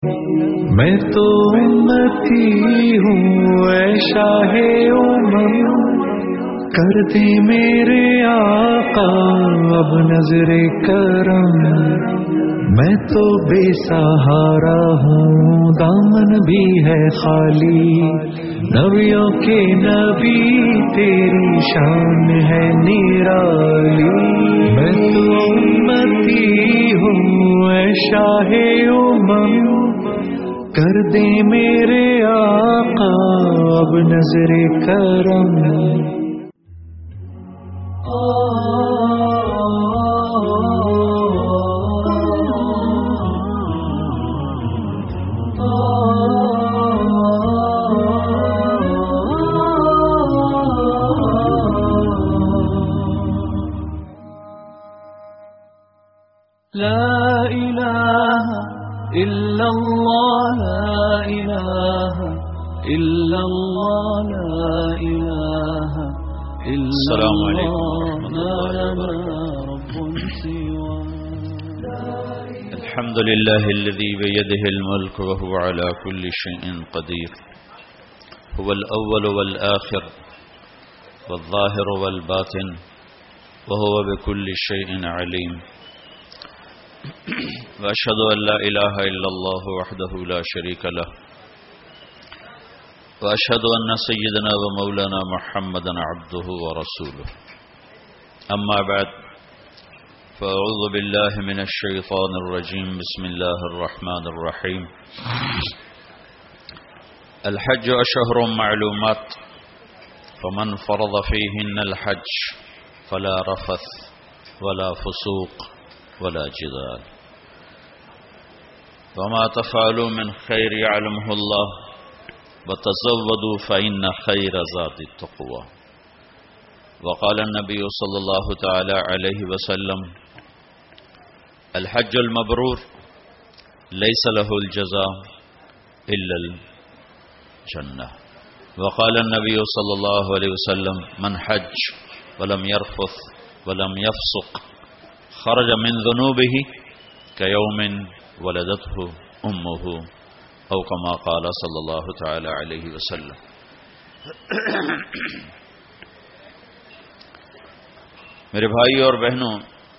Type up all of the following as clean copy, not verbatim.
میں تو امتی ہوں اے شاہ امم، کر دے میرے آقا اب نظر کرم، میں تو بے سہارا ہوں دامن بھی ہے خالی، نبیوں کے نبی تیری شان ہے نرالی، میں تو امتی ہوں اے شاہ امم، کر دے میرے آقا اب نظر کرم۔ لا إله إلا الله لا إله إلا الله لا إله إلا السلام علیکم الله ورحمۃ اللہ ما لنا وبرکاتہ۔ رب سواه الحمد لله الذي بيده الملك وهو على كل شيء قدير، هو الأول والآخر والظاهر والباطن وهو بكل شيء عليم، وأشهد أن لا إله إلا الله وحده لا شريك له، وأشهد أن سيدنا ومولانا محمدا عبده ورسوله، أما بعد فأعوذ بالله من الشيطان الرجيم، بسم الله الرحمن الرحيم۔ الحج أشهر معلومات، فمن فرض فيهن الحج فلا رفث ولا فسوق ولا جدال، وما تفعلوا من خير يعلمه الله، وتزودوا فإن خير زاد التقوى، وقال النبي صلى الله تعالى عليه وسلم: الحج المبرور ليس له الجزاء إلا الجنة، وقال النبي صلى الله عليه وسلم: من حج ولم يرفث ولم يفسق خرج من ذنوبه كيوم ولدته أمه، أو كما قال صلى الله تعالى عليه وسلم۔ میرے بھائی اور بہنوں،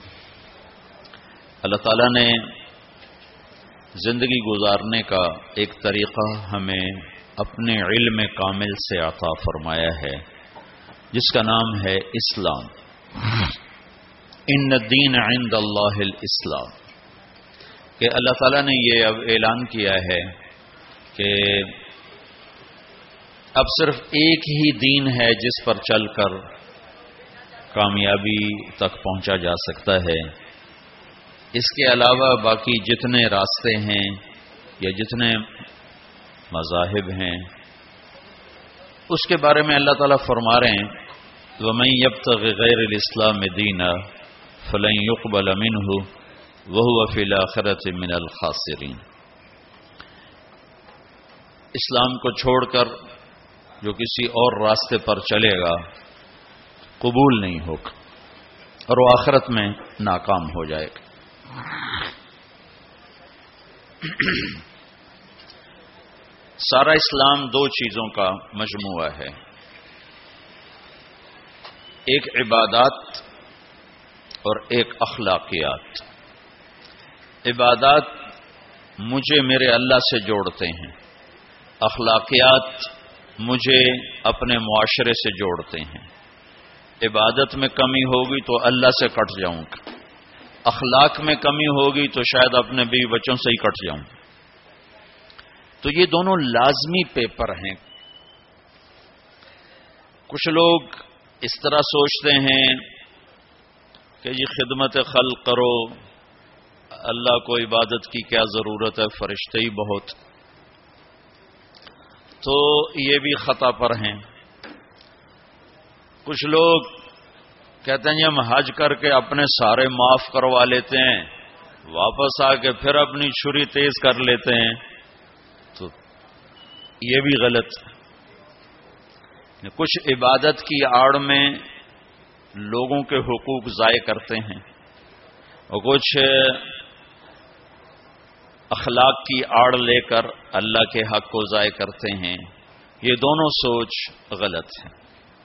اللہ تعالیٰ نے زندگی گزارنے کا ایک طریقہ ہمیں اپنے علم کامل سے عطا فرمایا ہے، جس کا نام ہے اسلام۔ ان الدین عند اللہ الاسلام، کہ اللہ تعالیٰ نے یہ اب اعلان کیا ہے کہ اب صرف ایک ہی دین ہے جس پر چل کر کامیابی تک پہنچا جا سکتا ہے، اس کے علاوہ باقی جتنے راستے ہیں یا جتنے مذاہب ہیں اس کے بارے میں اللہ تعالیٰ فرما رہے ہیں: وَمَن يَبْتَغِ غَيْرَ الْإِسْلَامِ دِينًا فَلَن يُقْبَلَ مِنْهُ وَهُوَ فِي الْآخِرَةِ مِنَ الْخَاسِرِينَ۔ اسلام کو چھوڑ کر جو کسی اور راستے پر چلے گا قبول نہیں ہوگا اور وہ آخرت میں ناکام ہو جائے گا۔ سارا اسلام دو چیزوں کا مجموعہ ہے، ایک عبادات اور ایک اخلاقیات۔ عبادات مجھے میرے اللہ سے جوڑتے ہیں، اخلاقیات مجھے اپنے معاشرے سے جوڑتے ہیں۔ عبادت میں کمی ہوگی تو اللہ سے کٹ جاؤں گا، اخلاق میں کمی ہوگی تو شاید اپنے بیوی بچوں سے ہی کٹ جاؤں۔ تو یہ دونوں لازمی پیپر ہیں۔ کچھ لوگ اس طرح سوچتے ہیں کہ یہ خدمت خلق کرو، اللہ کو عبادت کی کیا ضرورت ہے، فرشتے ہی بہت۔ تو یہ بھی خطا پر ہیں۔ کچھ لوگ کہتے ہیں ہم حج کر کے اپنے سارے معاف کروا لیتے ہیں، واپس آ کے پھر اپنی چھری تیز کر لیتے ہیں، تو یہ بھی غلط۔ کچھ عبادت کی آڑ میں لوگوں کے حقوق ضائع کرتے ہیں، اور کچھ اخلاق کی آڑ لے کر اللہ کے حق کو ضائع کرتے ہیں، یہ دونوں سوچ غلط ہے۔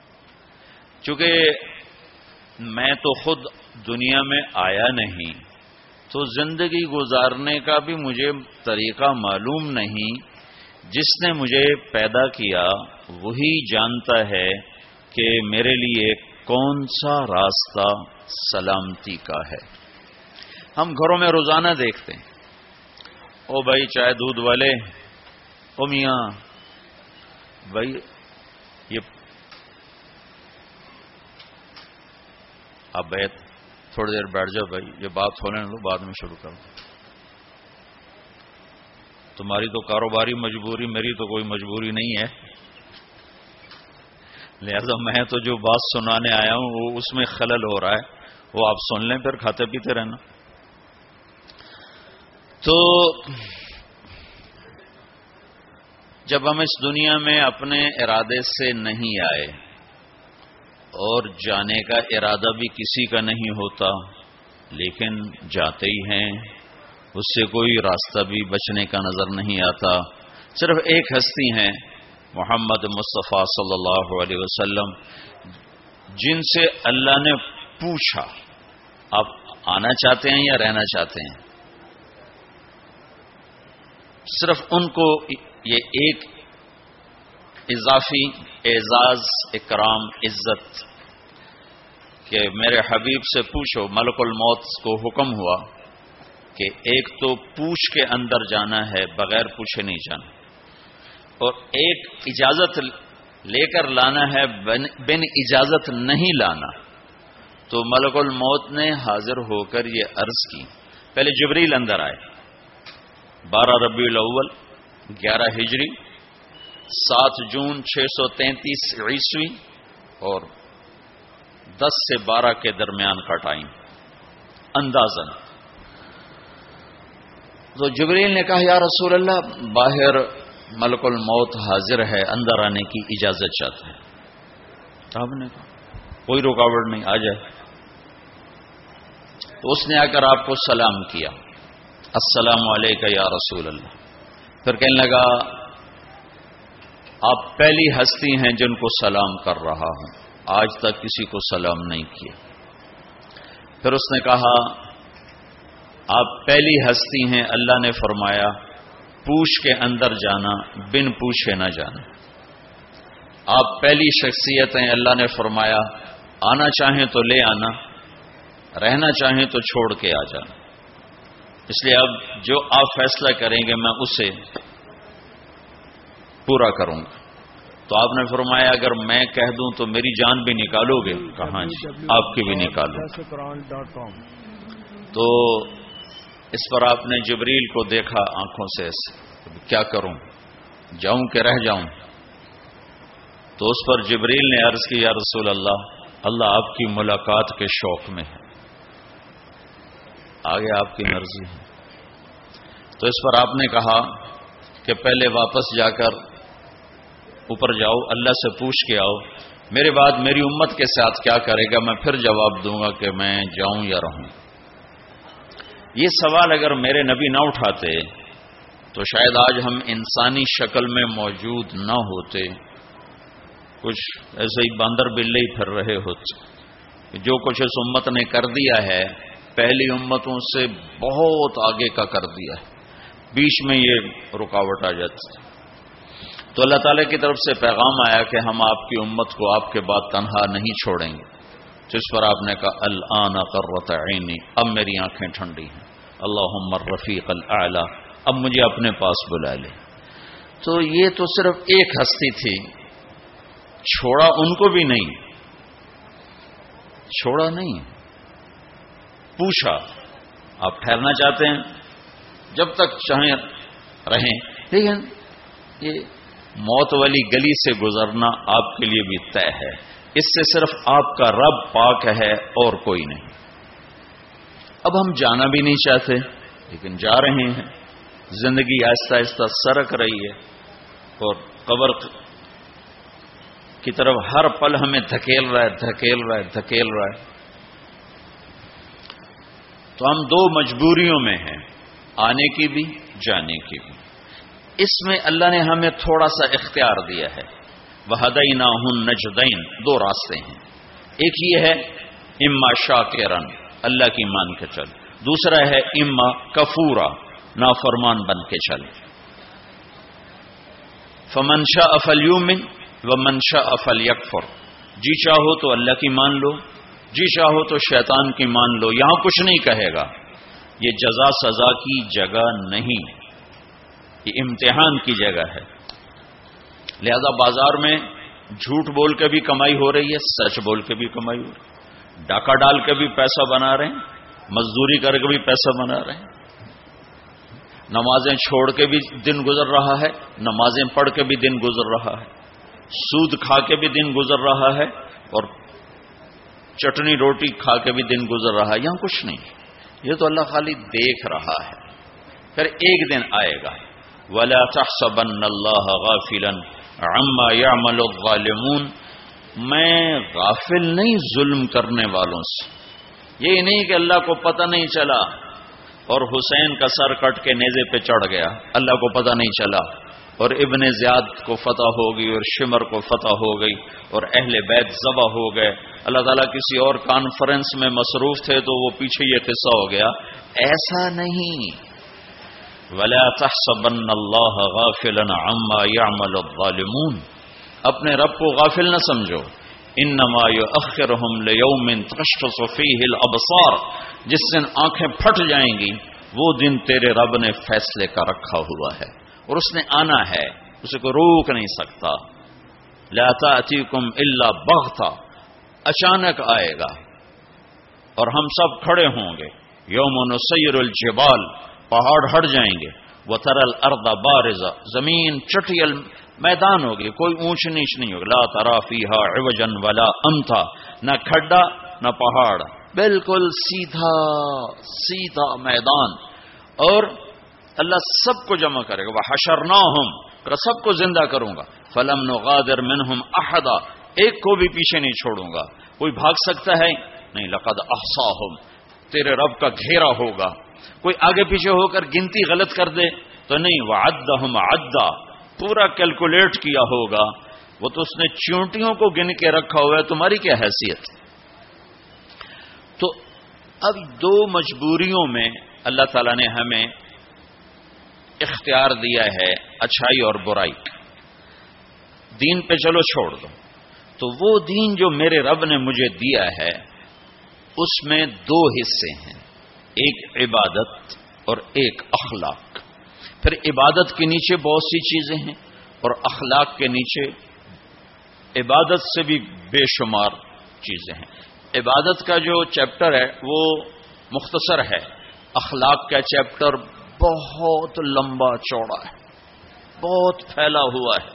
چونکہ میں تو خود دنیا میں آیا نہیں، تو زندگی گزارنے کا بھی مجھے طریقہ معلوم نہیں۔ جس نے مجھے پیدا کیا وہی جانتا ہے کہ میرے لیے کون سا راستہ سلامتی کا ہے۔ ہم گھروں میں روزانہ دیکھتے ہیں، او بھائی چائے دودھ والے، او میاں بھائی یہ آپ بیٹھ تھوڑی دیر بیٹھ جاؤ بھائی، یہ بات ہونے دو، بعد میں شروع کرو۔ تمہاری تو کاروباری مجبوری، میری تو کوئی مجبوری نہیں ہے، لہذا میں تو جو بات سنانے آیا ہوں وہ اس میں خلل ہو رہا ہے، وہ آپ سن لیں، پھر کھاتے پیتے رہنا۔ تو جب ہم اس دنیا میں اپنے ارادے سے نہیں آئے اور جانے کا ارادہ بھی کسی کا نہیں ہوتا، لیکن جاتے ہی ہیں، اس سے کوئی راستہ بھی بچنے کا نظر نہیں آتا۔ صرف ایک ہستی ہیں محمد مصطفیٰ صلی اللہ علیہ وسلم، جن سے اللہ نے پوچھا آپ آنا چاہتے ہیں یا رہنا چاہتے ہیں؟ صرف ان کو یہ ایک اضافی اعزاز، اکرام، عزت کہ میرے حبیب سے پوچھو، ملک الموت کو حکم ہوا کہ ایک تو پوچھ کے اندر جانا ہے، بغیر پوچھے نہیں جانا، اور ایک اجازت لے کر لانا ہے، بن اجازت نہیں لانا۔ تو ملک الموت نے حاضر ہو کر یہ عرض کی، پہلے جبریل اندر آئے، 12 ربیع الاول 11 ہجری 7 جون 633 عیسوی اور 10 سے 12 کے درمیان کا ٹائم اندازن۔ تو جبریل نے کہا یا رسول اللہ، باہر ملک الموت حاضر ہے، اندر آنے کی اجازت چاہتا ہے۔ آپ نے کہا کوئی رکاوٹ نہیں، آ جائے۔ تو اس نے آ کر آپ کو سلام کیا، السلام علیکم یا رسول اللہ۔ پھر کہنے لگا آپ پہلی ہستی ہیں جن کو سلام کر رہا ہوں، آج تک کسی کو سلام نہیں کیا۔ پھر اس نے کہا آپ پہلی ہستی ہیں، اللہ نے فرمایا پوچھ کے اندر جانا، بن پوچھے نہ جانا۔ آپ پہلی شخصیت ہیں، اللہ نے فرمایا آنا چاہیں تو لے آنا، رہنا چاہیں تو چھوڑ کے آ جانا۔ اس لیے اب جو آپ فیصلہ کریں گے میں اسے پورا کروں گا۔ تو آپ نے فرمایا اگر میں کہہ دوں تو میری جان بھی نکالو گے؟ کہاں جی، آپ کی بھی نکالو۔ تو اس پر آپ نے جبریل کو دیکھا آنکھوں سے ایسے، کیا کروں، جاؤں کہ رہ جاؤں؟ تو اس پر جبریل نے عرض کی یا رسول اللہ، اللہ آپ کی ملاقات کے شوق میں ہے، آگے آپ کی مرضی ہے۔ تو اس پر آپ نے کہا کہ پہلے واپس جا کر اوپر جاؤ، اللہ سے پوچھ کے آؤ، میرے بعد میری امت کے ساتھ کیا کرے گا، میں پھر جواب دوں گا کہ میں جاؤں یا رہوں۔ یہ سوال اگر میرے نبی نہ اٹھاتے تو شاید آج ہم انسانی شکل میں موجود نہ ہوتے، کچھ ایسے ہی باندر بلے ہی پھر رہے ہوتے۔ جو کچھ اس امت نے کر دیا ہے پہلی امتوں سے بہت آگے کا کر دیا ہے، بیچ میں یہ رکاوٹ آ جاتی۔ تو اللہ تعالیٰ کی طرف سے پیغام آیا کہ ہم آپ کی امت کو آپ کے بعد تنہا نہیں چھوڑیں گے۔ جس پر آپ نے کہا الآن قرۃ عینی، اب میری آنکھیں ٹھنڈی ہیں، اللہم الرفیق الاعلی، اب مجھے اپنے پاس بلا لے۔ تو یہ تو صرف ایک ہستی تھی، چھوڑا ان کو بھی نہیں، چھوڑا نہیں، پوچھا آپ ٹھہرنا چاہتے ہیں جب تک چاہیں رہیں، لیکن یہ موت والی گلی سے گزرنا آپ کے لیے بھی طے ہے، اس سے صرف آپ کا رب پاک ہے اور کوئی نہیں۔ اب ہم جانا بھی نہیں چاہتے لیکن جا رہے ہیں، زندگی آہستہ آہستہ سرک رہی ہے اور قبر کی طرف ہر پل ہمیں دھکیل رہا ہے، دھکیل رہا ہے، دھکیل رہا ہے۔ تو ہم دو مجبوریوں میں ہیں، آنے کی بھی، جانے کی بھی۔ اس میں اللہ نے ہمیں تھوڑا سا اختیار دیا ہے۔ وَهَدَيْنَاهُ النَّجْدَيْن، دو راستے ہیں، ایک یہ ہے اما شاکرا، اللہ کی مان کے چل، دوسرا ہے اما کفورا، نافرمان بن کے چل۔ فمن شاء فلیؤمن ومن شاء فلیکفر، جی چاہو تو اللہ کی مان لو، جی چاہو تو شیطان کی مان لو۔ یہاں کچھ نہیں کہے گا، یہ جزا سزا کی جگہ نہیں، یہ امتحان کی جگہ ہے۔ لہذا بازار میں جھوٹ بول کے بھی کمائی ہو رہی ہے، سچ بول کے بھی کمائی ہو رہی ہے، ڈاکہ ڈال کے بھی پیسہ بنا رہے ہیں، مزدوری کر کے بھی پیسہ بنا رہے ہیں، نمازیں چھوڑ کے بھی دن گزر رہا ہے، نمازیں پڑھ کے بھی دن گزر رہا ہے، سود کھا کے بھی دن گزر رہا ہے، اور چٹنی روٹی کھا کے بھی دن گزر رہا ہے۔ یہاں کچھ نہیں، یہ تو اللہ خالی دیکھ رہا ہے۔ پھر ایک دن آئے گا، وَلَا تَحْسَبَنَّ اللَّهَ غَافِلًا عَمَّا يَعْمَلُ الظَّالِمُونَ، میں غافل نہیں ظلم کرنے والوں سے۔ یہ نہیں کہ اللہ کو پتہ نہیں چلا اور حسین کا سر کٹ کے نیزے پہ چڑھ گیا، اللہ کو پتہ نہیں چلا، اور ابن زیاد کو فتح ہو گئی اور شمر کو فتح ہو گئی اور اہل بیت ذبح ہو گئے، اللہ تعالیٰ کسی اور کانفرنس میں مصروف تھے تو وہ پیچھے یہ قصہ ہو گیا۔ ایسا نہیں، وَلَا تَحْسَبَنَّ اللَّهَ غَافِلًا عَمَّا يَعْمَلُ الظَّالِمُونَ، اپنے رب کو غافل نہ سمجھو، انما یؤخرہم لیوم تشخص فیہ الابصار، جس دن آنکھیں پھٹ جائیں گی وہ دن تیرے رب نے فیصلے کا رکھا ہوا ہے، اور اس نے آنا ہے، اسے کوئی روک نہیں سکتا۔ لا تأتیکم الا بغتہ، اچانک آئے گا اور ہم سب کھڑے ہوں گے۔ یوم نسیر الجبال، پہاڑ ہٹ جائیں گے، وتری الارض بارزہ، زمین چٹیل میدان ہوگی، کوئی اونچ نیچ نہیں ہوگی۔ لا تری فیہا عوجا ولا امتا، نہ کھڈا نہ پہاڑ، بالکل سیدھا سیدھا میدان، اور اللہ سب کو جمع کرے گا۔ وحشرناہم، سب کو زندہ کروں گا۔ فلم نغادر منہم احدا، ایک کو بھی پیچھے نہیں چھوڑوں گا۔ کوئی بھاگ سکتا ہے؟ نہیں۔ لقد احصاہم، تیرے رب کا گھیرا ہوگا۔ کوئی آگے پیچھے ہو کر گنتی غلط کر دے تو نہیں، وعدہم عدا، پورا کیلکولیٹ کیا ہوگا۔ وہ تو اس نے چونٹیوں کو گن کے رکھا ہوا ہے، تمہاری کیا حیثیت؟ تو اب دو مجبوریوں میں اللہ تعالیٰ نے ہمیں اختیار دیا ہے، اچھائی اور برائی۔ دین پہ چلو چھوڑ دو، تو وہ دین جو میرے رب نے مجھے دیا ہے اس میں دو حصے ہیں، ایک عبادت اور ایک اخلاق۔ پھر عبادت کے نیچے بہت سی چیزیں ہیں، اور اخلاق کے نیچے عبادت سے بھی بے شمار چیزیں ہیں۔ عبادت کا جو چیپٹر ہے وہ مختصر ہے، اخلاق کا چیپٹر بہت لمبا چوڑا ہے، بہت پھیلا ہوا ہے۔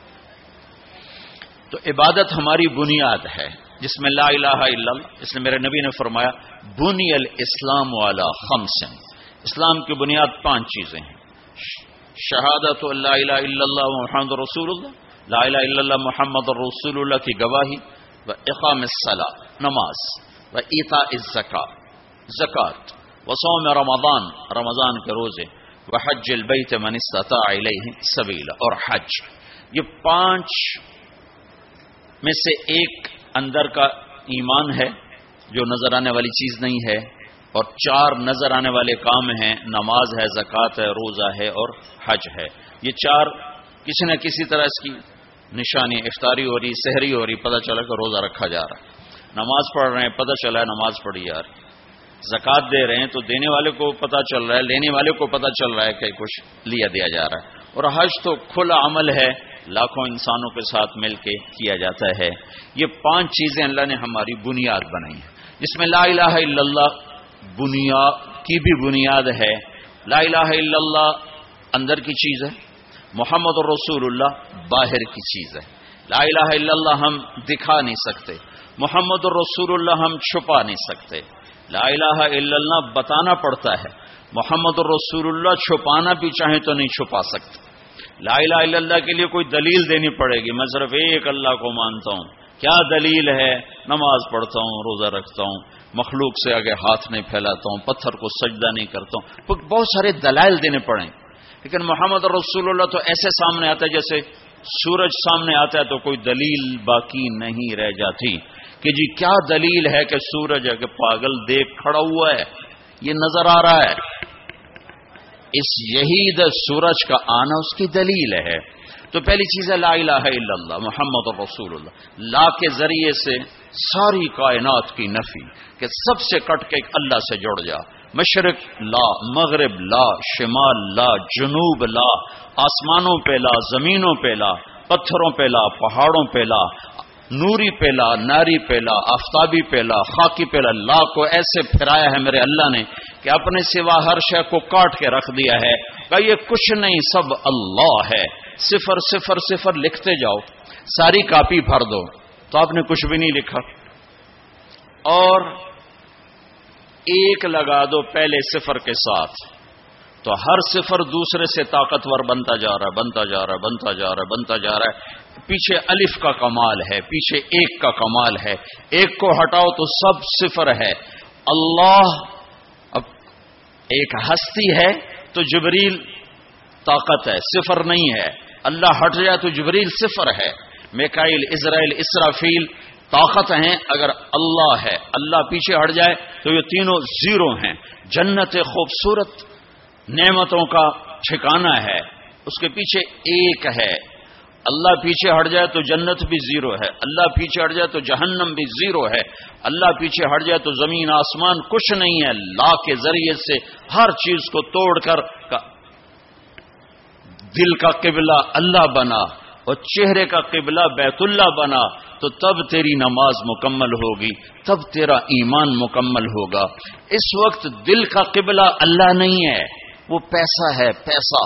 تو عبادت ہماری بنیاد ہے، جس میں لا الہ الا اللہ، اس نے میرے نبی نے فرمایا بنی الاسلام علی خمس، اسلام کی بنیاد 5 چیزیں ہیں: شہادت لا الہ الا اللہ محمد رسول اللہ، لا الہ الا اللہ محمد رسول اللہ کی گواہی، و اقام الصلاۃ، نماز، و ایتاء الزکاۃ، زکوٰۃ، و صوم رمضان، رمضان کے روزے، و حج البیت من استطاع الیہ سبیلا، اور حج۔ یہ 5 میں سے ایک اندر کا ایمان ہے جو نظر آنے والی چیز نہیں ہے، اور 4 نظر آنے والے کام ہیں، نماز ہے، زکوٰۃ ہے، روزہ ہے اور حج ہے۔ یہ 4 کسی نہ کسی طرح اس کی نشانی، افطاری ہو رہی، سحری ہو رہی، پتہ چلا کہ روزہ رکھا جا رہا ہے، نماز پڑھ رہے ہیں، پتہ چلا ہے نماز پڑھی جا رہی ہے، زکوٰۃ دے رہے ہیں تو دینے والے کو پتہ چل رہا ہے، لینے والے کو پتہ چل رہا ہے کہ کچھ لیا دیا جا رہا ہے، اور حج تو کھلا عمل ہے، لاکھوں انسانوں کے ساتھ مل کے کیا جاتا ہے۔ یہ 5 چیزیں اللہ نے ہماری بنیاد بنائی ہیں، جس میں لا الہ الا اللہ بنیاد کی بھی بنیاد ہے۔ لا الہ الا اللہ اندر کی چیز ہے، محمد رسول اللہ باہر کی چیز ہے۔ لا الہ الا اللہ ہم دکھا نہیں سکتے، محمد رسول اللہ ہم چھپا نہیں سکتے۔ لا الہ الا اللہ بتانا پڑتا ہے، محمد رسول اللہ چھپانا بھی چاہیں تو نہیں چھپا سکتے۔ لا الہ الا اللہ کے لیے کوئی دلیل دینی پڑے گی، میں صرف ایک اللہ کو مانتا ہوں، کیا دلیل ہے؟ نماز پڑھتا ہوں، روزہ رکھتا ہوں، مخلوق سے آگے ہاتھ نہیں پھیلاتا ہوں، پتھر کو سجدہ نہیں کرتا ہوں، بہت سارے دلائل دینے پڑیں۔ لیکن محمد رسول اللہ تو ایسے سامنے آتا ہے جیسے سورج سامنے آتا ہے تو کوئی دلیل باقی نہیں رہ جاتی کہ جی کیا دلیل ہے کہ سورج ہے کہ پاگل دیکھ کھڑا ہوا ہے، یہ نظر آ رہا ہے. اس یہی سورج کا آنا اس کی دلیل ہے. تو پہلی چیز ہے لا الہ الا اللہ محمد رسول اللہ. لا کے ذریعے سے ساری کائنات کی نفی کہ سب سے کٹ کے اللہ سے جڑ جا. مشرق لا، مغرب لا، شمال لا، جنوب لا، آسمانوں پہ لا، زمینوں پہ لا، پتھروں پہ لا، پہاڑوں پہ لا، نوری پہ لا، ناری پہ لا، آفتابی پہ لا، خاکی پہ لا. لا کو ایسے پھرایا ہے میرے اللہ نے کہ اپنے سوا ہر شے کو کاٹ کے رکھ دیا ہے کہ یہ کچھ نہیں، سب اللہ ہے. صفر صفر صفر لکھتے جاؤ، ساری کاپی بھر دو تو آپ نے کچھ بھی نہیں لکھا، اور ایک لگا دو پہلے صفر کے ساتھ تو ہر صفر دوسرے سے طاقتور بنتا جا رہا ہے، بنتا جا رہا ہے، بنتا جا رہا ہے، بنتا جا رہا ہے. پیچھے الف کا کمال ہے، پیچھے ایک کا کمال ہے. ایک کو ہٹاؤ تو سب صفر ہے. اللہ اب ایک ہستی ہے تو جبریل طاقت ہے، صفر نہیں ہے. اللہ ہٹ جائے تو جبریل صفر ہے. میکائیل، اسرائیل، اسرافیل طاقت ہیں. اگر اللہ ہے، اللہ پیچھے ہٹ جائے تو یہ تینوں زیرو ہیں. جنت خوبصورت نعمتوں کا ٹھکانہ ہے، اس کے پیچھے ایک ہے. اللہ پیچھے ہٹ جائے تو جنت بھی زیرو ہے، اللہ پیچھے ہٹ جائے تو جہنم بھی زیرو ہے، اللہ پیچھے ہٹ جائے تو زمین آسمان کچھ نہیں ہے. لا کے ذریعے سے ہر چیز کو توڑ کر دل کا قبلہ اللہ بنا اور چہرے کا قبلہ بیت اللہ بنا تو تب تیری نماز مکمل ہوگی، تب تیرا ایمان مکمل ہوگا. اس وقت دل کا قبلہ اللہ نہیں ہے، وہ پیسہ ہے. پیسہ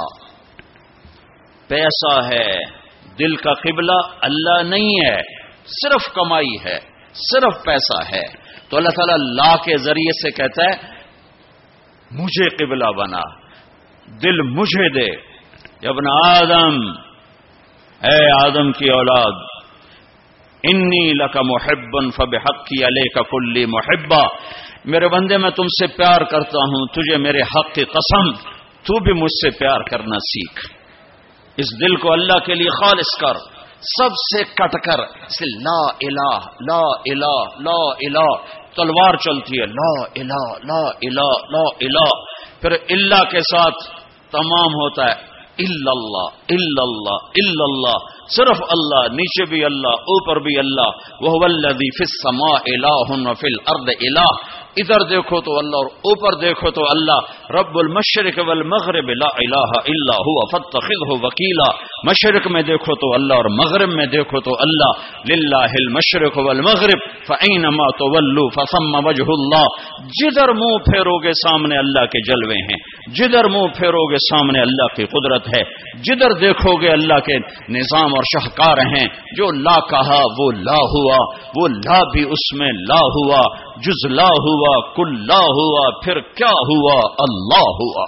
پیسہ ہے، دل کا قبلہ اللہ نہیں ہے، صرف کمائی ہے، صرف پیسہ ہے. تو اللہ تعالیٰ لا کے ذریعے سے کہتا ہے مجھے قبلہ بنا، دل مجھے دے. ابن آدم، اے آدم کی اولاد، انی لک محب فبحقی علیک کلی محبہ، میرے بندے میں تم سے پیار کرتا ہوں، تجھے میرے حق کی قسم تو بھی مجھ سے پیار کرنا سیکھ. اس دل کو اللہ کے لیے خالص کر، سب سے کٹ کر. لا الہ لا الہ لا الہ تلوار چلتی ہے، لا الہ لا الہ لا الہ، پھر اللہ کے ساتھ تمام ہوتا ہے الا اللہ الا اللہ الا اللہ، صرف اللہ، نیچے بھی اللہ، اوپر بھی اللہ. وَهُوَ الَّذِي فِي السَّمَاءِ إِلَٰهٌ وَفِي الْأَرْضِ إِلَٰهٌ، ادھر دیکھو تو اللہ اور اوپر دیکھو تو اللہ. رب المشرق والمغرب لا الہ الا هو فاتخذه وکیلا، مشرق میں دیکھو تو اللہ اور مغرب میں دیکھو تو اللہ. للہ المشرق والمغرب فأینما تولوا فثم وجہ اللہ، جدھر منہ پھیرو گے سامنے اللہ کے جلوے ہیں، جدھر منہ پھیرو گے سامنے اللہ کی قدرت ہے، جدھر دیکھو گے اللہ کے نظام اور شاہکار ہیں. جو لا کہا وہ لا ہوا، وہ لا بھی اس میں لا ہوا، جز لا ہوا، کل لا ہوا، پھر کیا ہوا؟ اللہ ہوا.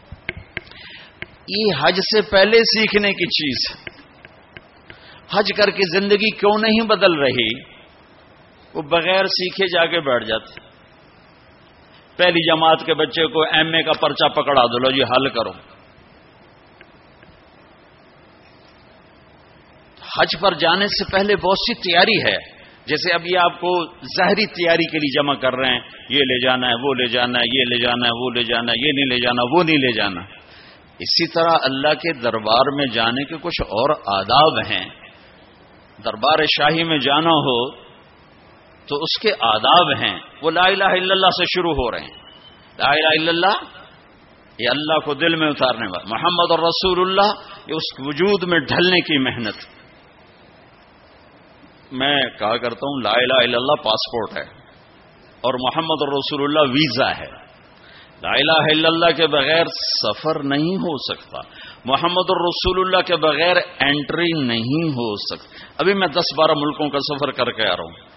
یہ حج سے پہلے سیکھنے کی چیز. حج کر کے زندگی کیوں نہیں بدل رہی؟ وہ بغیر سیکھے جا کے بیٹھ جاتے. پہلی جماعت کے بچے کو ایم اے کا پرچہ پکڑا دو، لو جی حل کرو. حج پر جانے سے پہلے بہت سی تیاری ہے. جیسے اب یہ آپ کو ظاہری تیاری کے لیے جمع کر رہے ہیں، یہ لے جانا ہے، وہ لے جانا ہے، یہ لے جانا ہے، وہ لے جانا ہے، یہ نہیں لے جانا، وہ نہیں لے جانا. اسی طرح اللہ کے دربار میں جانے کے کچھ اور آداب ہیں. دربار شاہی میں جانا ہو تو اس کے آداب ہیں، وہ لا الہ الا اللہ سے شروع ہو رہے ہیں. لا الہ الا اللہ یہ اللہ کو دل میں اتارنے والا، محمد الرسول اللہ یہ اس وجود میں ڈھلنے کی محنت. میں کہا کرتا ہوں لا الہ الا اللہ پاسپورٹ ہے اور محمد الرسول اللہ ویزا ہے. لا الہ الا اللہ کے بغیر سفر نہیں ہو سکتا، محمد الرسول اللہ کے بغیر انٹری نہیں ہو سکتی. ابھی میں 10-12 ملکوں کا سفر کر کے آ رہا ہوں.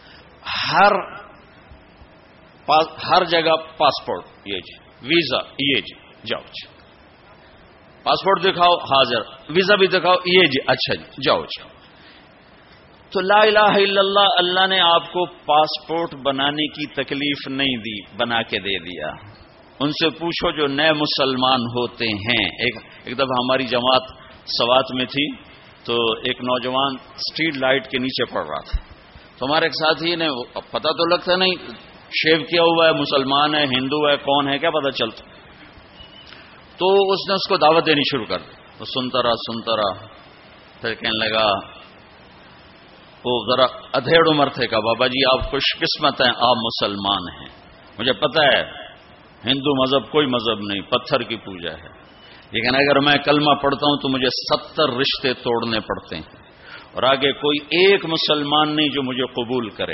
ہر جگہ پاسپورٹ یہ جی، ویزا یہ جی، جاؤ جی، پاسپورٹ دکھاؤ حاضر، ویزا بھی دکھاؤ یہ جی، اچھا جی جاؤ جاؤ. تو لا الہ الا اللہ، اللہ نے آپ کو پاسپورٹ بنانے کی تکلیف نہیں دی، بنا کے دے دیا. ان سے پوچھو جو نئے مسلمان ہوتے ہیں. ایک دفعہ ہماری جماعت سوات میں تھی تو ایک نوجوان اسٹریٹ لائٹ کے نیچے پڑ رہا تھا. تو ہمارے ایک ساتھی نے پتہ تو لگتا نہیں شیو کیا ہوا ہے، مسلمان ہے، ہندو ہے، کون ہے، کیا پتہ چلتا. تو اس نے اس کو دعوت دینی شروع کر دی. وہ سنتا رہا پھر کہنے لگا، وہ ذرا ادھیڑ عمر تھے، کہا بابا جی آپ خوش قسمت ہیں، آپ مسلمان ہیں. مجھے پتہ ہے ہندو مذہب کوئی مذہب نہیں، پتھر کی پوجا ہے، لیکن اگر میں کلمہ پڑھتا ہوں تو مجھے 70 رشتے توڑنے پڑتے ہیں، اور آگے کوئی ایک مسلمان نہیں جو مجھے قبول کرے.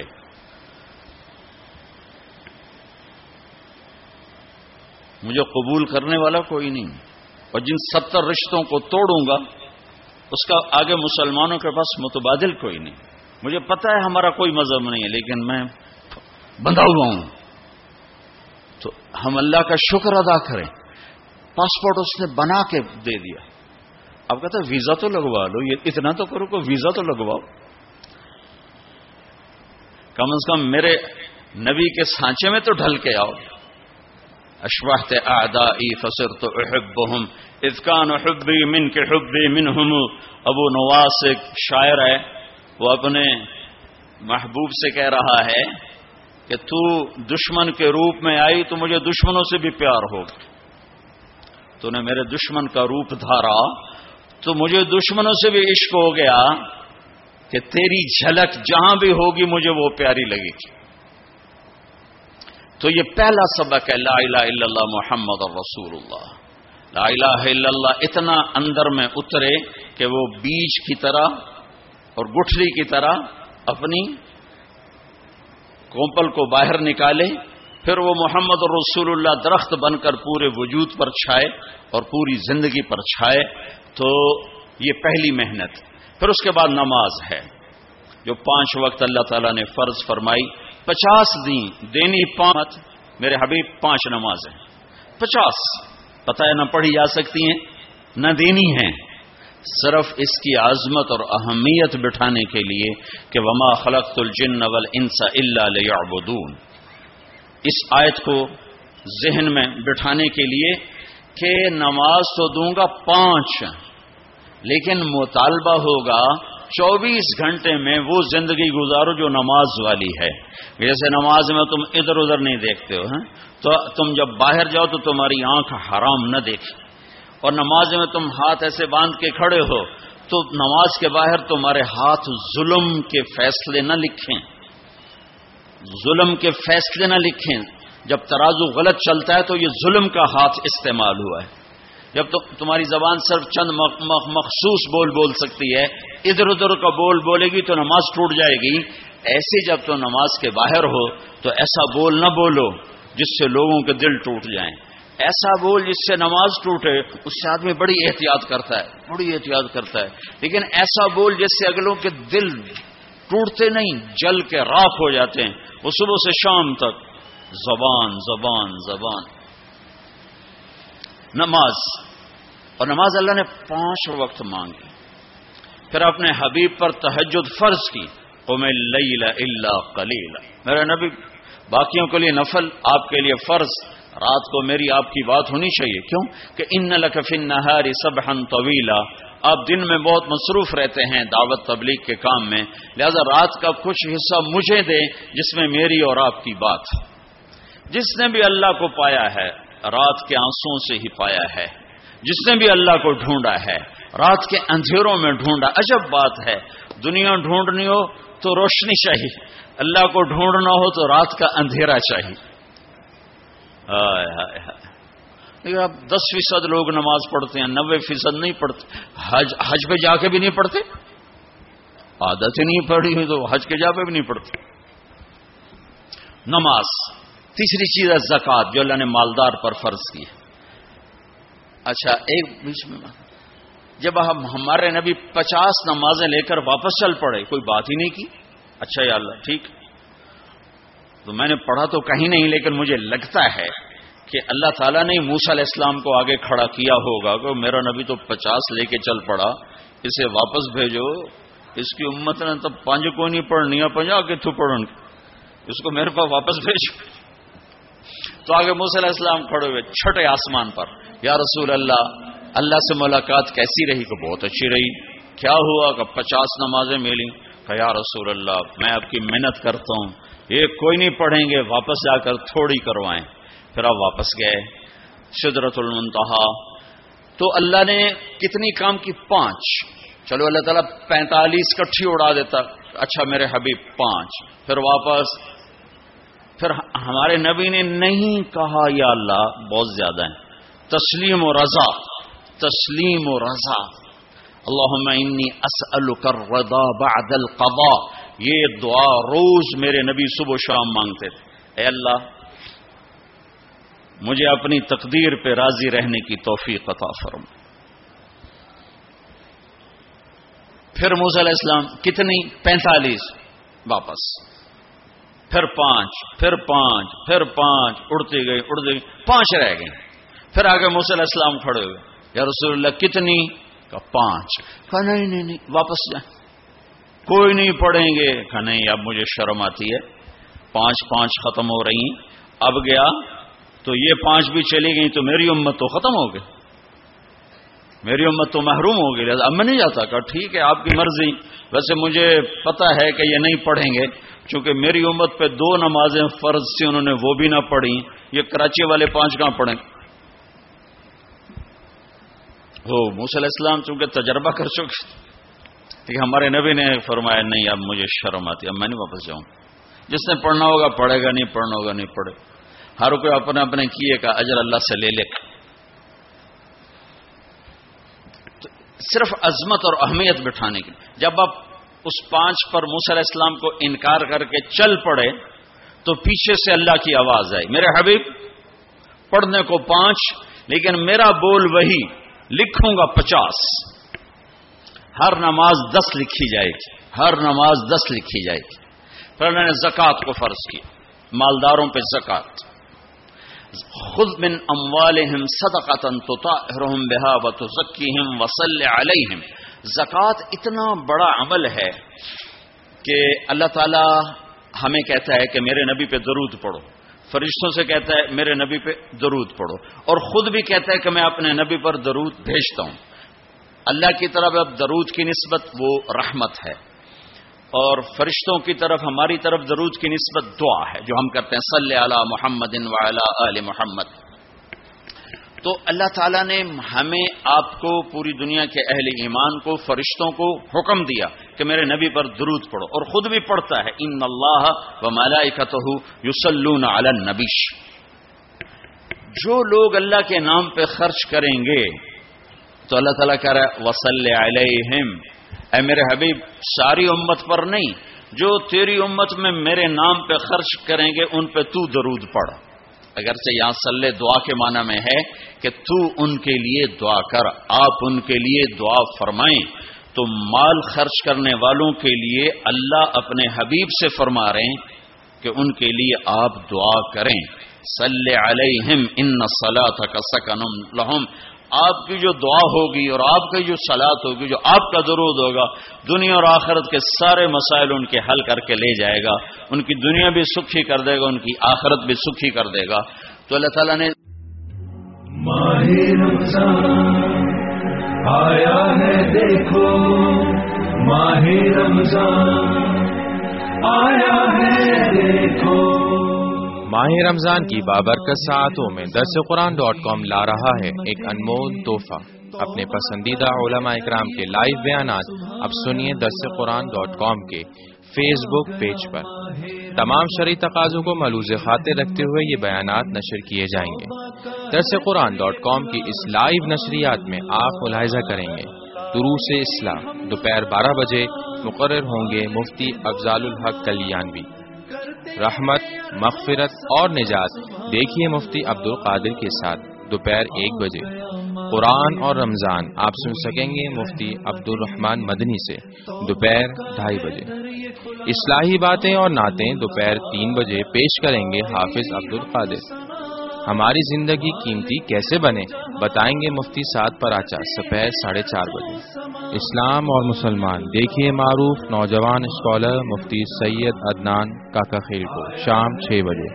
مجھے قبول کرنے والا کوئی نہیں، اور جن 70 رشتوں کو توڑوں گا اس کا آگے مسلمانوں کے پاس متبادل کوئی نہیں. مجھے پتہ ہے ہمارا کوئی مذہب نہیں ہے، لیکن میں بندھا ہوا ہوں. تو ہم اللہ کا شکر ادا کریں، پاسپورٹ اس نے بنا کے دے دیا. اب کہتا ہے ویزا تو لگوا لو، یہ اتنا تو کرو کہ ویزا تو لگواؤ. کم از کم میرے نبی کے سانچے میں تو ڈھل کے آؤ. اشبحت اعدائی فصرت احبهم اذ كان حبی منک حبی منهم. ابو نواس ایک شاعر ہے، وہ اپنے محبوب سے کہہ رہا ہے کہ تو دشمن کے روپ میں آئی تو مجھے دشمنوں سے بھی پیار ہوگا. تو نے میرے دشمن کا روپ دھارا تو مجھے دشمنوں سے بھی عشق ہو گیا کہ تیری جھلک جہاں بھی ہوگی مجھے وہ پیاری لگے گی. تو یہ پہلا سبق ہے، لا الہ الا اللہ محمد رسول اللہ. لا الہ الا اللہ اتنا اندر میں اترے کہ وہ بیج کی طرح اور گٹھلی کی طرح اپنی کومپل کو باہر نکالے، پھر وہ محمد رسول اللہ درخت بن کر پورے وجود پر چھائے اور پوری زندگی پر چھائے. تو یہ پہلی محنت. پھر اس کے بعد نماز ہے جو 5 وقت اللہ تعالیٰ نے فرض فرمائی. 50 دینی 5 میرے حبیب 5 نمازیں 50 پتہ ہے نہ پڑھی جا سکتی ہیں نہ دینی ہیں، صرف اس کی عظمت اور اہمیت بٹھانے کے لیے کہ وما خلقت الجن والانس الا لیعبدون. اس آیت کو ذہن میں بٹھانے کے لیے کہ نماز تو دوں گا 5، لیکن مطالبہ ہوگا 24 گھنٹے میں وہ زندگی گزارو جو نماز والی ہے. جیسے نماز میں تم ادھر ادھر نہیں دیکھتے ہو، تو تم جب باہر جاؤ تو تمہاری آنکھ حرام نہ دیکھے، اور نماز میں تم ہاتھ ایسے باندھ کے کھڑے ہو تو نماز کے باہر تمہارے ہاتھ ظلم کے فیصلے نہ لکھیں، ظلم کے فیصلے نہ لکھیں. جب ترازو غلط چلتا ہے تو یہ ظلم کا ہاتھ استعمال ہوا ہے. جب تمہاری زبان صرف چند مخصوص بول سکتی ہے، ادھر ادھر کا بولے گی تو نماز ٹوٹ جائے گی. ایسے جب تو نماز کے باہر ہو تو ایسا بول نہ بولو جس سے لوگوں کے دل ٹوٹ جائیں. ایسا بول جس سے نماز ٹوٹے، اس سے آدمی بڑی احتیاط کرتا ہے، لیکن ایسا بول جس سے اگلوں کے دل ٹوٹتے نہیں، جل کے راکھ ہو جاتے ہیں. وہ صبح سے شام تک زبان. نماز، اور نماز اللہ نے 5 وقت مانگی. پھر اپنے حبیب پر تہجد فرض کی، قم اللیل الا قلیلا. میرا نبی باقیوں کے لیے نفل، آپ کے لیے فرض. رات کو میری آپ کی بات ہونی چاہیے. کیوں کہ ان لک فی النہار سبحا طویلا. آپ دن میں بہت مصروف رہتے ہیں دعوت تبلیغ کے کام میں، لہذا رات کا کچھ حصہ مجھے دیں جس میں میری اور آپ کی بات. جس نے بھی اللہ کو پایا ہے رات کے آنسوؤں سے ہی پایا ہے. جس نے بھی اللہ کو ڈھونڈا ہے رات کے اندھیروں میں ڈھونڈا. عجب بات ہے، دنیا ڈھونڈنی ہو تو روشنی چاہیے، اللہ کو ڈھونڈنا ہو تو رات کا اندھیرا چاہیے. لیکن اب 10% لوگ نماز پڑھتے ہیں، 90% نہیں پڑھتے. حج پہ جا کے بھی نہیں پڑھتے، عادت ہی نہیں پڑھی ہوئی تو حج کے جا پہ بھی نہیں پڑھتے. نماز. تیسری چیز ہے زکوٰۃ جو اللہ نے مالدار پر فرض کی ہے. اچھا ایک بیچ میں جب ہمارے نبی 50 نمازیں لے کر واپس چل پڑے، کوئی بات ہی نہیں کی. اچھا یا اللہ ٹھیک، تو میں نے پڑھا تو کہیں نہیں، لیکن مجھے لگتا ہے کہ اللہ تعالیٰ نے موسیٰ علیہ السلام کو آگے کھڑا کیا ہوگا کہ میرا نبی تو 50 لے کے چل پڑا، اسے واپس بھیجو. اس کی امت نے تب 5 کو نہیں پڑھنی ہے، 50 کتوں پڑھن، اس کو میرے پاس واپس بھیجو. تو آگے موسیٰ علیہ السلام کھڑے ہوئے چھٹے آسمان پر، یا رسول اللہ سے ملاقات کیسی رہی؟ کہ بہت اچھی رہی۔ کیا ہوا؟ کہ 50 نمازیں ملی۔ کہ یا رسول اللہ میں آپ کی محنت کرتا ہوں، یہ کوئی نہیں پڑھیں گے، واپس جا کر تھوڑی کروائیں۔ پھر آپ واپس گئے سدرۃ المنتہا، تو اللہ نے کتنی کام کی؟ 5۔ چلو اللہ تعالیٰ 45 کٹھی اڑا دیتا، اچھا میرے حبیب 5۔ پھر واپس، پھر ہمارے نبی نے نہیں کہا یا اللہ بہت زیادہ ہیں، تسلیم و رضا، تسلیم و رضا۔ اللہم انی اسألک الرضا بعد القضاء، یہ دعا روز میرے نبی صبح و شام مانگتے تھے، اے اللہ مجھے اپنی تقدیر پہ راضی رہنے کی توفیق عطا فرما۔ پھر موسیٰ علیہ السلام کتنی؟ 45 واپس، پھر 5، پھر 5، پھر 5، اڑتے گئے 5 رہ گئے۔ پھر آگے موسیٰ علیہ السلام کھڑے ہوئے، یا رسول اللہ کتنی؟ کہ 5۔ کہا نہیں واپس جائیں، کوئی نہیں پڑھیں گے۔ کہا نہیں اب مجھے شرم آتی ہے، 5 ختم ہو رہی ہیں، اب گیا تو یہ 5 بھی چلی گئی تو میری امت تو ختم ہو گئی، میری امت تو محروم ہو گئی، اب میں نہیں جاتا۔ کہا ٹھیک ہے آپ کی مرضی، ویسے مجھے پتا ہے کہ یہ نہیں پڑھیں گے، چونکہ میری امت پہ 2 نمازیں فرض تھی، انہوں نے وہ بھی نہ پڑھی، یہ کراچی والے 5 کہاں پڑھیں؟ وہ موسیٰ علیہ السلام چونکہ تجربہ کر چکے، لیکن ہمارے نبی نے فرمایا نہیں اب مجھے شرم آتی، اب میں نہیں واپس جاؤں، جس نے پڑھنا ہوگا پڑھے گا، نہیں پڑھنا ہوگا نہیں پڑھے، ہر کوئی اپنے اپنے کیے کا اجر اللہ سے لے لے۔ صرف عظمت اور اہمیت بٹھانے کی، جب آپ اس 5 پر موسیٰ علیہ السلام کو انکار کر کے چل پڑے تو پیچھے سے اللہ کی آواز آئی، میرے حبیب پڑھنے کو 5 لیکن میرا بول وہی، لکھوں گا 50، ہر نماز 10 لکھی جائے گی، ہر نماز 10 لکھی جائے گی۔ پھر اللہ نے زکوٰۃ کو فرض کیا، مالداروں پہ زکوٰۃ، خذ من اموالہم صدقۃ تطہرہم بہا وتزکیہم وصلی علیہم۔ زکوٰۃ اتنا بڑا عمل ہے کہ اللہ تعالی ہمیں کہتا ہے کہ میرے نبی پہ درود پڑھو، فرشتوں سے کہتا ہے میرے نبی پہ درود پڑھو، اور خود بھی کہتا ہے کہ میں اپنے نبی پر درود بھیجتا ہوں۔ اللہ کی طرف اب درود کی نسبت وہ رحمت ہے، اور فرشتوں کی طرف ہماری طرف درود کی نسبت دعا ہے جو ہم کرتے ہیں، صلی علی محمد وعلی آل محمد۔ تو اللہ تعالیٰ نے ہمیں آپ کو، پوری دنیا کے اہل ایمان کو، فرشتوں کو حکم دیا کہ میرے نبی پر درود پڑھو، اور خود بھی پڑھتا ہے، ان اللہ وملائکتہ یصلون علی النبی۔ جو لوگ اللہ کے نام پہ خرچ کریں گے تو اللہ تعالیٰ کہہ رہا ہے وصلی علیہم، اے میرے حبیب ساری امت پر نہیں، جو تیری امت میں میرے نام پہ خرچ کریں گے ان پہ تو درود پڑھ۔ اگرچہ یہاں صلی دعا کے معنی میں ہے کہ تو ان کے لیے دعا کر، آپ ان کے لیے دعا فرمائیں۔ تو مال خرچ کرنے والوں کے لیے اللہ اپنے حبیب سے فرما رہے ہیں کہ ان کے لیے آپ دعا کریں، صلی علیہم ان صلاتک سکن لہم۔ آپ کی جو دعا ہوگی اور آپ کی جو صلات ہوگی، جو آپ کا درود ہوگا، دنیا اور آخرت کے سارے مسائل ان کے حل کر کے لے جائے گا، ان کی دنیا بھی سکھی کر دے گا، ان کی آخرت بھی سکھی کر دے گا۔ تو اللہ تعالیٰ نے ماہ رمضان آیا ہے دیکھو، ماہ رمضان آیا ہے دیکھو۔ ماہ رمضان کی بابرکت ساعتوں میں درسقرآن.com لا رہا ہے ایک انمول تحفہ۔ اپنے پسندیدہ علماء اکرام کے لائیو بیانات اب سنیے درسقرآن.com کے فیس بک پیج پر۔ تمام شرعی تقاضوں کو ملحوظ خاطر رکھتے ہوئے یہ بیانات نشر کیے جائیں گے۔ درسقرآن.com کی اس لائیو نشریات میں آپ ملاحظہ کریں گے دروس اصلاح دوپہر 12 بجے مقرر ہوں گے مفتی افضال الحق کلیانوی۔ رحمت، مغفرت اور نجات دیکھیے مفتی عبد القادر کے ساتھ دوپہر 1 بجے۔ قرآن اور رمضان آپ سن سکیں گے مفتی عبد الرحمن مدنی سے دوپہر 2:30 بجے۔ اصلاحی باتیں اور نعتیں دوپہر 3 بجے پیش کریں گے حافظ عبد القادر۔ ہماری زندگی قیمتی کیسے بنے بتائیں گے مفتی سعد پراچا دوپہر 4:30 بجے۔ اسلام اور مسلمان دیکھیے معروف نوجوان اسکالر مفتی سید عدنان کاکا خیل کو شام 6 بجے۔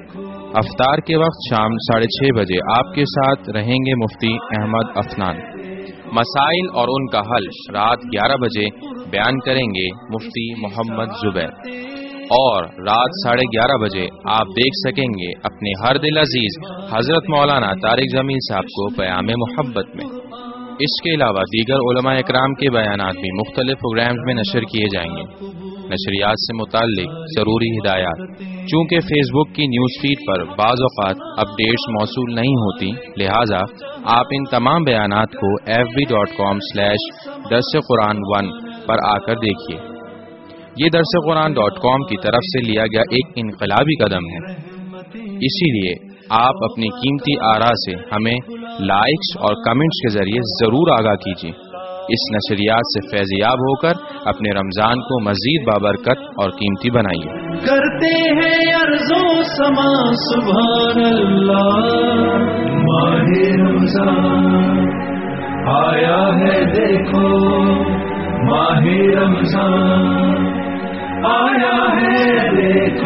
افطار کے وقت شام 6:30 بجے آپ کے ساتھ رہیں گے مفتی احمد افنان۔ مسائل اور ان کا حل رات 11 بجے بیان کریں گے مفتی محمد زبیر، اور رات 11:30 بجے آپ دیکھ سکیں گے اپنے ہر دل عزیز حضرت مولانا طارق جمیل صاحب کو پیام محبت میں۔ اس کے علاوہ دیگر علماء اکرام کے بیانات بھی مختلف پروگرامز میں نشر کیے جائیں گے۔ نشریات سے متعلق ضروری ہدایات: چونکہ فیس بک کی نیوز فیڈ پر بعض اوقات اپڈیٹس موصول نہیں ہوتی، لہٰذا آپ ان تمام بیانات کو fb.com/درسقرآن1 پر آ کر دیکھیے۔ یہ درسقرآن.com کی طرف سے لیا گیا ایک انقلابی قدم ہے، اسی لیے آپ اپنی قیمتی آراء سے ہمیں لائکس اور کمنٹس کے ذریعے ضرور آگاہ کیجیے۔ اس نشریات سے فیضیاب ہو کر اپنے رمضان کو مزید بابرکت اور قیمتی بنائیے۔ کرتے ہیں عرض و سما سبحان اللہ، ماہ رمضان آیا ہے دیکھو، ماہ رمضان آیا ہے دیکھو۔